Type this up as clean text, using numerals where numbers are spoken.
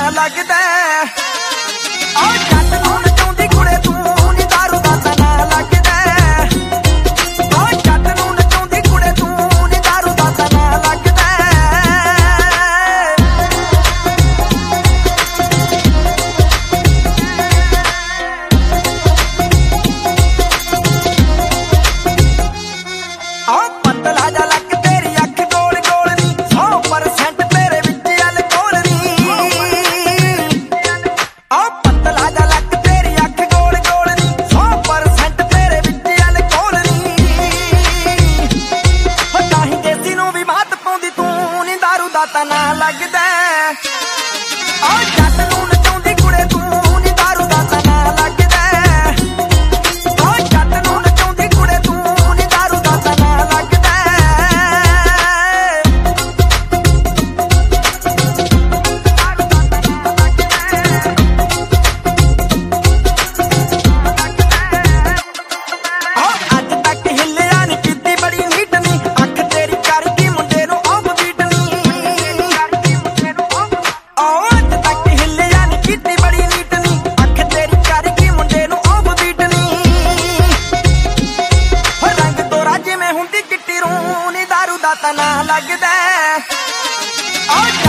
लगदा ओ जट नूं नचाउंदी कुड़े तू नी दारू दा तना लगदा ओ जट नूं नचाउंदी कुड़े तू नी दारू दा तना लगदा ओ पतला जा लक तेरी अख गोल गोल नी 100% तेरे विच अल्कोहल नी ओ पतला जा लक तेरी अख गोल गोल नी 100% तेरे विच अल्कोहल नी हो ताही देसी नूं भी मात पाउंदी तू नी दारू दा तना लगदा ओ जट नूं नचाउंदी कुड़े तू नी दारू दा तना लगदा ओ जट नूं नचाउंदी कुड़े तू नी दारू दा तना लगदा ਅੱਜ ਤੱਕ ਹਿੱਲਿਆ ਨੀ ਕੀਤੀ ਬੜੀ ਨੀਟ ਨੀ ਅੱਖ ਤੇਰੀ ਕਰਦੀ ਮੁੰਡੇ ਨੂੰ ਆਫ ਬੀਟ ਨੀ ਅੱਜ ਤੱਕ ਹਿੱਲਿਆ ਨੀ ਕੀਤੀ ਬੜੀ ਨੀਟ ਨੀ ਅੱਖ ਤੇਰੀ ਕਰਦੀ ਮੁੰਡੇ ਨੂੰ ਆਫ ਬੀਟ ਨੀ ਹੋ ਰੰਗ ਤੋਰਾ ਜਿਵੇਂ ਹੁੰਦੀ ਚਿੱਟੀ ਰੂ ਨੀ ਦਾਰੂ ਦਾ तना लगदा